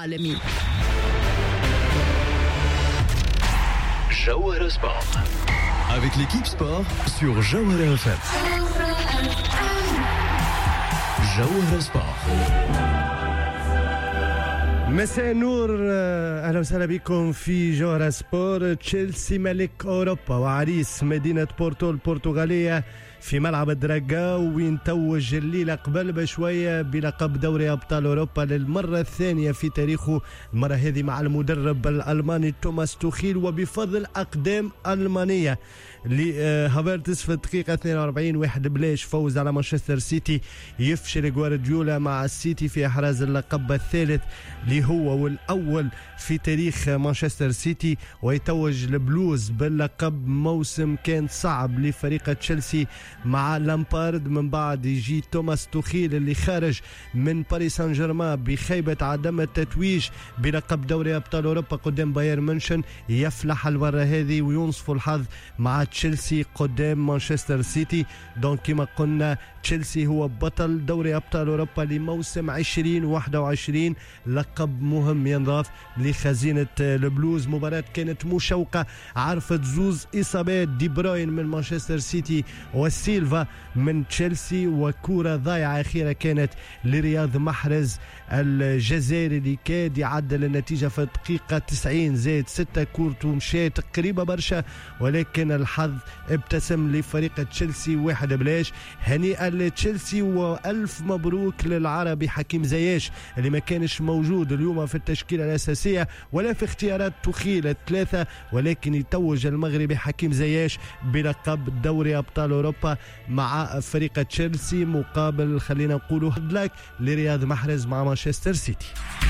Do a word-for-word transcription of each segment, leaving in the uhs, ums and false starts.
العالمي. Jawara Sport avec l'équipe sport sur Jawara F M. Jawara Sport. مساء النور، اهلا وسهلا بكم في جوهرة سبور. تشيلسي ملك اوروبا وعريس مدينة بورتو البرتغالية في ملعب الدراجا، وين توج الليلة قبل بشوية بلقب دوري أبطال أوروبا للمرة الثانية في تاريخه، المرة هذه مع المدرب الألماني توماس توخيل وبفضل أقدام ألمانية لهافرتس في الدقيقة اثنين وأربعين. واحد بلاش فوز على مانشستر سيتي، يفشل غوارديولا مع السيتي في إحراز اللقب الثالث اللي هو والأول في تاريخ مانشستر سيتي، ويتوج البلوز باللقب. موسم كان صعب لفريق تشيلسي مع لامبارد، من بعد يجي توماس توخيل اللي خارج من باريس سان جيرمان بخيبة عدم التتويج بلقب دوري أبطال أوروبا قدام بايرن مونشن، يفلح المرة هذه وينصف الحظ مع تشيلسي قدام مانشستر سيتي. دونك كما قلنا تشيلسي هو بطل دوري أبطال أوروبا لموسم عشرين واحد وعشرين، لقب مهم ينضاف لخزينة البلوز. مباراة كانت مشوقة، عرفت زوز إصابات، دي بروين من مانشستر سيتي وسيلفا من تشيلسي، وكورة ضايعة أخيرة كانت لرياض محرز الجزائري اللي كاد يعدل النتيجة في الدقيقة تسعين زائد ستة. كورته مشيت قريبة برشا، ولكن الحظ ابتسم لفريق تشيلسي واحد بلاش. هنيئا لتشيلسي والف مبروك للعربي حكيم زياش اللي ما كانش موجود اليوم في التشكيلة الأساسية ولا في اختيارات توخيل الثلاثة، ولكن يتوج المغربي حكيم زياش بلقب دوري أبطال أوروبا مع فريق تشيلسي، مقابل خلينا نقولوا هدلاك لرياض محرز مع مانشستر سيتي.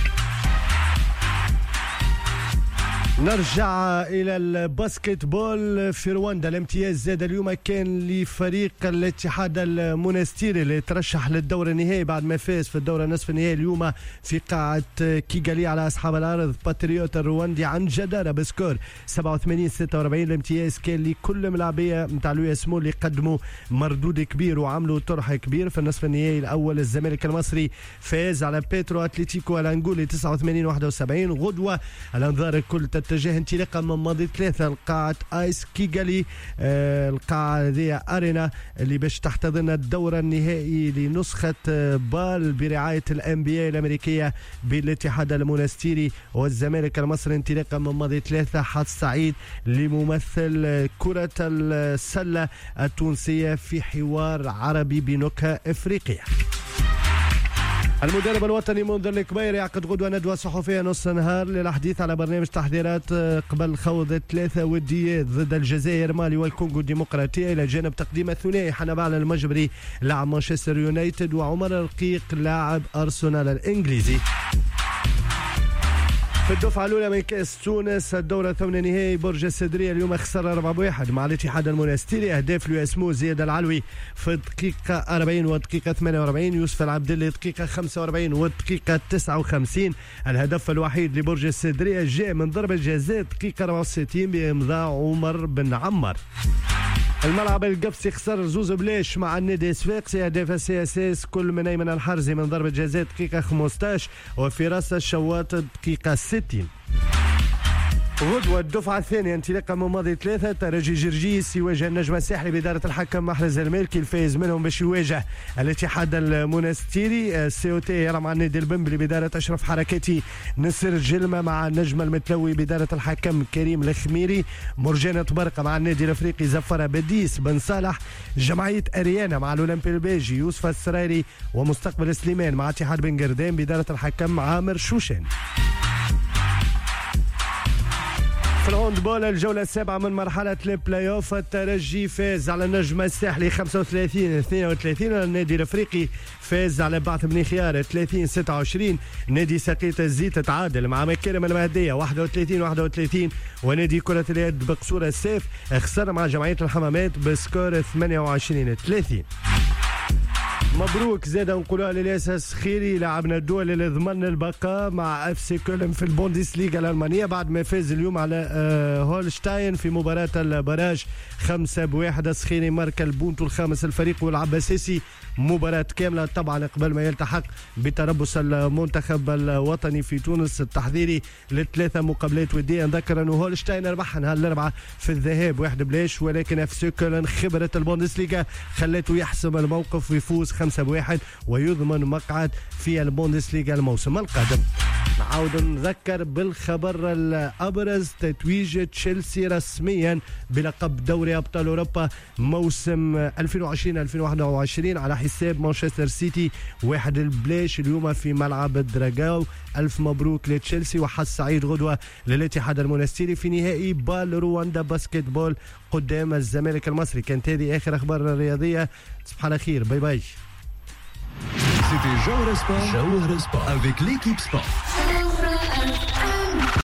نرجع إلى الباسكت بول في رواندا. الامتياز زاد اليوم كان لفريق الاتحاد المونستيري اللي ترشح للدور النهائي بعد ما فاز في الدورة نصف النهائي اليوم في قاعة كيغالي على أصحاب الأرض باتريوت الرواندي عن جدارة بسكور سبعة وثمانين ستة وأربعين. الامتياز كان لكل ملاعبية متاع اليو اس مول اللي قدموا مردود كبير وعملوا طرح كبير. في النصف النهائي الأول الزمالك المصري فاز على بيترو أتليتيكو الأنغولي تسعة وثمانين واحد وسبعين. غدوة الأنظار الكل تتجه انطلاقا من ماضي ثلاثة لقاعة آيس كيغالي، آه القاعة هذه أرينا اللي باش تحتضن الدورة النهائي لنسخة بال برعاية الام بي اي الأمريكية بالاتحاد المونستيري والزمالك المصري. انطلاقا من ماضي ثلاثة حظ سعيد لممثل كرة السلة التونسية في حوار عربي بنكهة إفريقية. المدرب الوطني منذر الكبير يعقد غدوة ندوة صحفية نص نهار للحديث على برنامج تحضيرات قبل خوض ثلاثة وديات ضد الجزائر مالي والكونغو الديمقراطية، إلى جانب تقديم الثنائي حنبال المجبري لاعب مانشستر يونايتد وعمر الرقيق لاعب أرسنال الإنجليزي. في الدفعة الأولى من كأس تونس الدورة الثمانية نهائي برج السدرية اليوم خسر أربعة واحد مع الاتحاد المونستيري. أهداف لو اسمو زياد العلوي في الدقيقة أربعين والدقيقة ثمانية وأربعين، يوسف العبدلي الدقيقة خمسة وأربعين والدقيقة تسعة وخمسين. الهدف الوحيد لبرج السدرية جاء من ضربة جزاء الدقيقة أربعة وستين بإمضاء عمر بن عمر. الملعب القفصي خسر زوز بلاش مع النادي الصفاقسي. اهداف السي اس اس كل من ايمن الحرزي من ضربه جزاء دقيقه خمسة عشر وفي راس الشواط دقيقه ستين. غدوة الدفعة الثانية انطلاقا من ماضي ثلاثة ترجي جرجيس يواجه النجم الساحلي بإدارة الحكم محرز المالكي. الفائز منهم باش يواجه الاتحاد المونستيري. السي او تي يرى مع النادي البنبلي بإدارة أشرف حركاتي. نصر جلمة مع النجم المتلوي بإدارة الحكم كريم الخميري. مرجانة برقة مع النادي الأفريقي زفرة بديس بن صالح. جمعية أريانا مع الأولمبي البيجي يوسف السرايري. ومستقبل سليمان مع اتحاد بن قردان بإدارة الحكم عامر شوشان. في الهاندبول الجولة السابعة من مرحلة البلاي اوف الترجي فاز على النجم الساحلي خمسة وثلاثين اثنين وثلاثين. النادي الافريقي فاز على بعث بن خيار ثلاثين ستة وعشرين. نادي سقيط الزيت تعادل مع مكارم المهدية واحد وثلاثين واحد وثلاثين. ونادي كرة اليد بقصور السيف خسر مع جمعية الحمامات بسكور ثمانية وعشرين ثلاثين. مبروك زاد نقولها للاساس خيري لاعبنا الدول اللي ضمن البقاء مع اف سي كولن في البوندسليغا الالمانيه بعد ما فاز اليوم على هولشتاين في مباراه البراج خمسة بواحد. سخيري ماركا البونتو الخامس الفريق والعب اساسي مباراة كاملة طبعا قبل ما يلتحق بتربص المنتخب الوطني في تونس التحضيري لثلاثة مقابلات ودية. نذكر انه هولشتاين ربح نهار الاربعاء في الذهاب واحد بلاش، ولكن اف سي كولن خبرة البوندسليغا خلته يحسم الموقف ويفوز خمسة بواحد ويضمن مقعد في البوندسليغا الموسم القادم. نعاود نذكر بالخبر الابرز، تتويج تشيلسي رسميا بلقب دوري ابطال اوروبا موسم ألفين وعشرين ألفين وواحد وعشرين على حساب مانشستر سيتي واحد البلاش اليوم في ملعب الدراغاو. الف مبروك لتشيلسي وحظ سعيد غدوه للاتحاد المنستيري في نهائي بال رواندا باسكت بول قدام الزمالك المصري. كانت هذه اخر اخبار الرياضيه، تصبح على خير، باي باي. C'était Jawhara Sport, Jawhara Sport avec l'équipe sport.